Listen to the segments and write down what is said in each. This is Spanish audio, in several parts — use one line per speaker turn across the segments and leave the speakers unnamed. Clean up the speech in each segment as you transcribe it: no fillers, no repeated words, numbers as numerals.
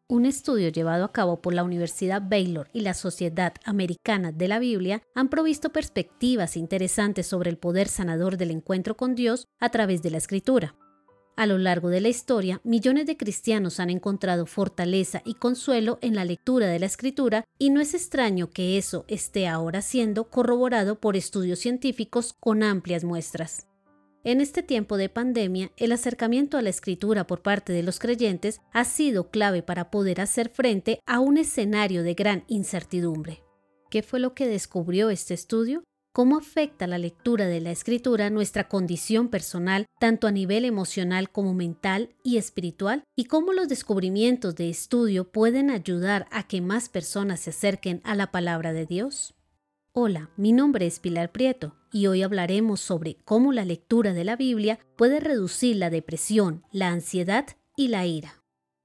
Un estudio llevado a cabo por la Universidad Baylor y la Sociedad Americana de la Biblia han provisto perspectivas interesantes sobre el poder sanador del encuentro con Dios a través de la Escritura. A lo largo de la historia, millones de cristianos han encontrado fortaleza y consuelo en la lectura de la Escritura, y no es extraño que eso esté ahora siendo corroborado por estudios científicos con amplias muestras. En este tiempo de pandemia, el acercamiento a la Escritura por parte de los creyentes ha sido clave para poder hacer frente a un escenario de gran incertidumbre. ¿Qué fue lo que descubrió este estudio? ¿Cómo afecta la lectura de la Escritura nuestra condición personal, tanto a nivel emocional como mental y espiritual? ¿Y cómo los descubrimientos de estudio pueden ayudar a que más personas se acerquen a la palabra de Dios? Hola, mi nombre es Pilar Prieto y hoy hablaremos sobre cómo la lectura de la Biblia puede reducir la depresión, la ansiedad y la ira.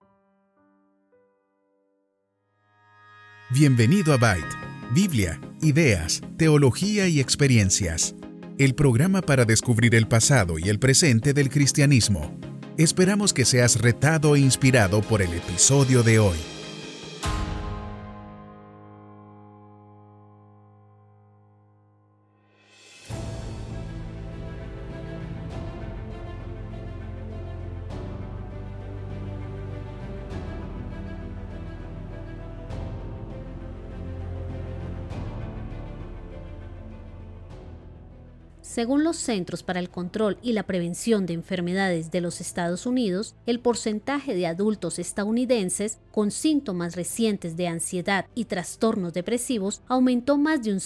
Bienvenido a Byte, Biblia, ideas, teología y experiencias. El programa para descubrir el pasado y el presente del cristianismo. Esperamos que seas retado e inspirado por el episodio de hoy.
Según los Centros para el Control y la Prevención de Enfermedades de los Estados Unidos, el porcentaje de adultos estadounidenses con síntomas recientes de ansiedad y trastornos depresivos aumentó más de un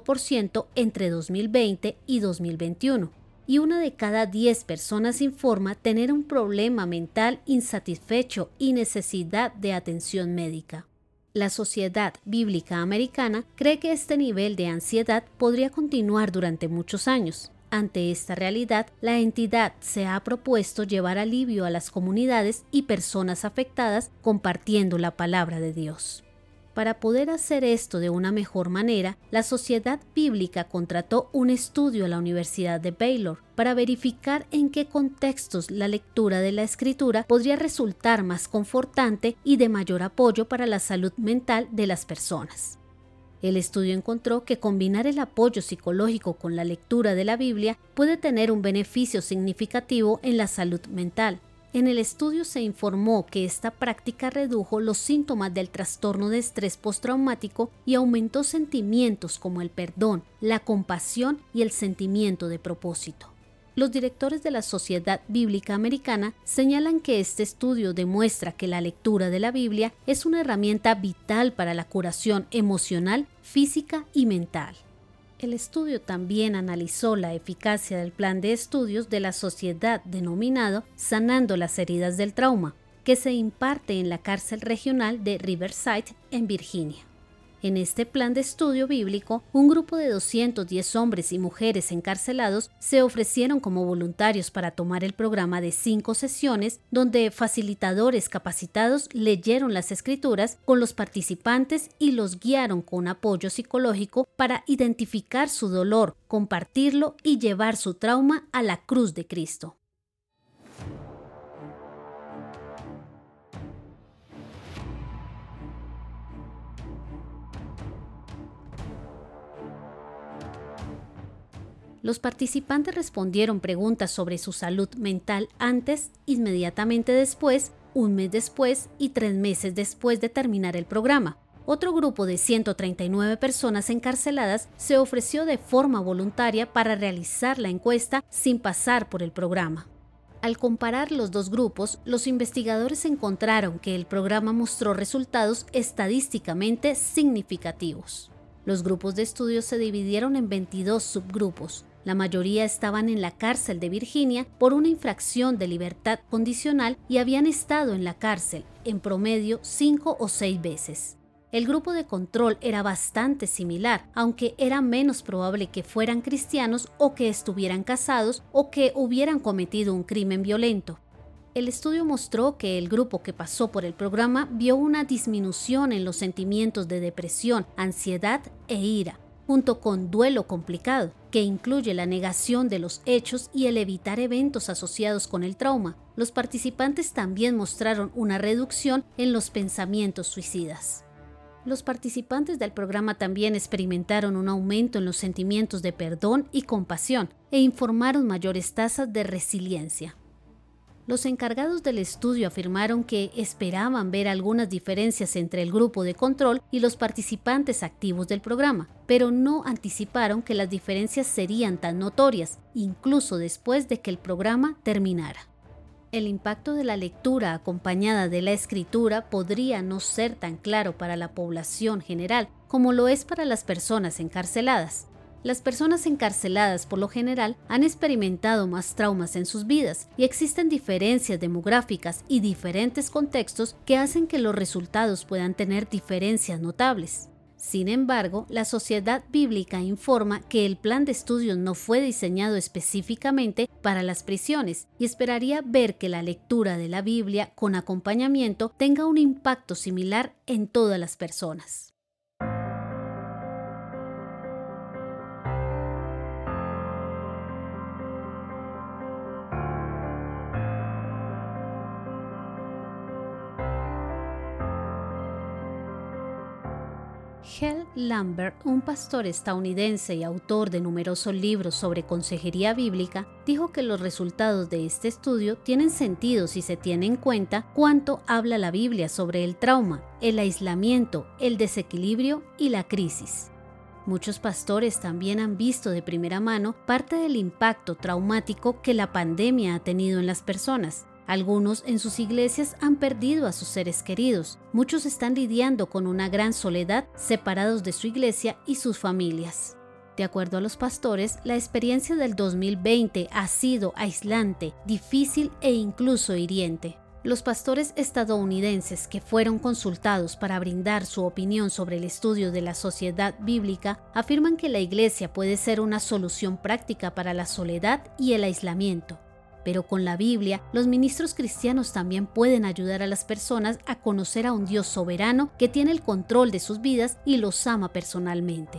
5% entre 2020 y 2021. Y una de cada 10 personas informa tener un problema mental insatisfecho y necesidad de atención médica. La Sociedad Bíblica Americana cree que este nivel de ansiedad podría continuar durante muchos años. Ante esta realidad, la entidad se ha propuesto llevar alivio a las comunidades y personas afectadas compartiendo la palabra de Dios. Para poder hacer esto de una mejor manera, la Sociedad Bíblica contrató un estudio a la Universidad de Baylor para verificar en qué contextos la lectura de la Escritura podría resultar más confortante y de mayor apoyo para la salud mental de las personas. El estudio encontró que combinar el apoyo psicológico con la lectura de la Biblia puede tener un beneficio significativo en la salud mental. En el estudio se informó que esta práctica redujo los síntomas del trastorno de estrés postraumático y aumentó sentimientos como el perdón, la compasión y el sentimiento de propósito. Los directores de la Sociedad Bíblica Americana señalan que este estudio demuestra que la lectura de la Biblia es una herramienta vital para la curación emocional, física y mental. El estudio también analizó la eficacia del plan de estudios de la sociedad denominado Sanando las heridas del trauma, que se imparte en la cárcel regional de Riverside, en Virginia. En este plan de estudio bíblico, un grupo de 210 hombres y mujeres encarcelados se ofrecieron como voluntarios para tomar el programa de 5 sesiones donde facilitadores capacitados leyeron las escrituras con los participantes y los guiaron con apoyo psicológico para identificar su dolor, compartirlo y llevar su trauma a la cruz de Cristo. Los participantes respondieron preguntas sobre su salud mental antes, inmediatamente después, un mes después y 3 meses después de terminar el programa. Otro grupo de 139 personas encarceladas se ofreció de forma voluntaria para realizar la encuesta sin pasar por el programa. Al comparar los dos grupos, los investigadores encontraron que el programa mostró resultados estadísticamente significativos. Los grupos de estudio se dividieron en 22 subgrupos. La mayoría estaban en la cárcel de Virginia por una infracción de libertad condicional y habían estado en la cárcel, en promedio 5 o 6 veces. El grupo de control era bastante similar, aunque era menos probable que fueran cristianos o que estuvieran casados o que hubieran cometido un crimen violento. El estudio mostró que el grupo que pasó por el programa vio una disminución en los sentimientos de depresión, ansiedad e ira, junto con duelo complicado, que incluye la negación de los hechos y el evitar eventos asociados con el trauma, los participantes también mostraron una reducción en los pensamientos suicidas. Los participantes del programa también experimentaron un aumento en los sentimientos de perdón y compasión e informaron mayores tasas de resiliencia. Los encargados del estudio afirmaron que esperaban ver algunas diferencias entre el grupo de control y los participantes activos del programa, pero no anticiparon que las diferencias serían tan notorias, incluso después de que el programa terminara. El impacto de la lectura acompañada de la escritura podría no ser tan claro para la población general como lo es para las personas encarceladas. Las personas encarceladas por lo general han experimentado más traumas en sus vidas y existen diferencias demográficas y diferentes contextos que hacen que los resultados puedan tener diferencias notables. Sin embargo, la Sociedad Bíblica informa que el plan de estudios no fue diseñado específicamente para las prisiones y esperaría ver que la lectura de la Biblia con acompañamiento tenga un impacto similar en todas las personas. Hal Lambert, un pastor estadounidense y autor de numerosos libros sobre consejería bíblica, dijo que los resultados de este estudio tienen sentido si se tiene en cuenta cuánto habla la Biblia sobre el trauma, el aislamiento, el desequilibrio y la crisis. Muchos pastores también han visto de primera mano parte del impacto traumático que la pandemia ha tenido en las personas. Algunos en sus iglesias han perdido a sus seres queridos. Muchos están lidiando con una gran soledad, separados de su iglesia y sus familias. De acuerdo a los pastores, la experiencia del 2020 ha sido aislante, difícil e incluso hiriente. Los pastores estadounidenses que fueron consultados para brindar su opinión sobre el estudio de la Sociedad Bíblica afirman que la iglesia puede ser una solución práctica para la soledad y el aislamiento. Pero con la Biblia, los ministros cristianos también pueden ayudar a las personas a conocer a un Dios soberano que tiene el control de sus vidas y los ama personalmente.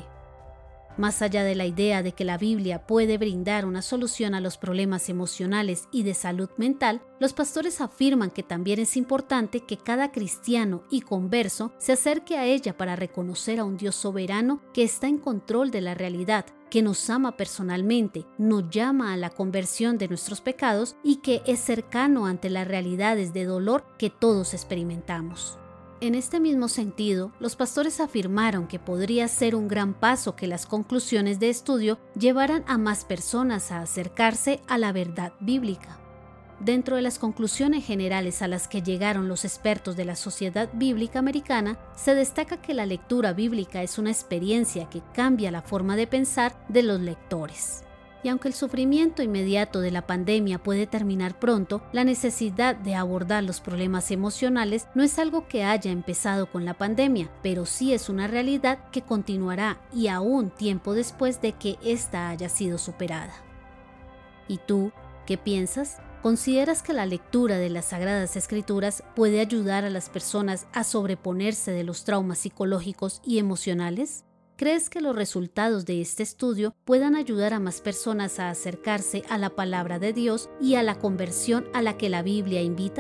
Más allá de la idea de que la Biblia puede brindar una solución a los problemas emocionales y de salud mental, los pastores afirman que también es importante que cada cristiano y converso se acerque a ella para reconocer a un Dios soberano que está en control de la realidad, que nos ama personalmente, nos llama a la conversión de nuestros pecados y que es cercano ante las realidades de dolor que todos experimentamos. En este mismo sentido, los pastores afirmaron que podría ser un gran paso que las conclusiones de estudio llevaran a más personas a acercarse a la verdad bíblica. Dentro de las conclusiones generales a las que llegaron los expertos de la Sociedad Bíblica Americana, se destaca que la lectura bíblica es una experiencia que cambia la forma de pensar de los lectores. Y aunque el sufrimiento inmediato de la pandemia puede terminar pronto, la necesidad de abordar los problemas emocionales no es algo que haya empezado con la pandemia, pero sí es una realidad que continuará y aún tiempo después de que ésta haya sido superada. ¿Y tú, qué piensas? ¿Consideras que la lectura de las Sagradas Escrituras puede ayudar a las personas a sobreponerse de los traumas psicológicos y emocionales? ¿Crees que los resultados de este estudio puedan ayudar a más personas a acercarse a la palabra de Dios y a la conversión a la que la Biblia invita?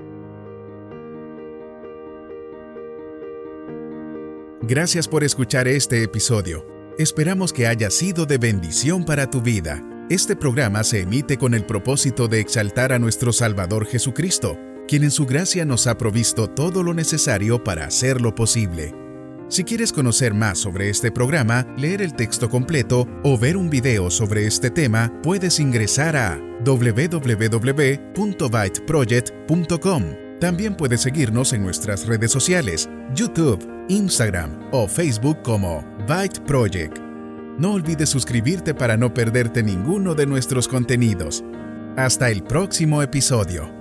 Gracias por escuchar este episodio. Esperamos que haya sido de bendición para tu vida. Este programa se emite con el propósito de exaltar a nuestro Salvador Jesucristo, quien en su gracia nos ha provisto todo lo necesario para hacerlo posible. Si quieres conocer más sobre este programa, leer el texto completo o ver un video sobre este tema, puedes ingresar a www.byteproject.com. También puedes seguirnos en nuestras redes sociales, YouTube, Instagram o Facebook como Byte Project. No olvides suscribirte para no perderte ninguno de nuestros contenidos. Hasta el próximo episodio.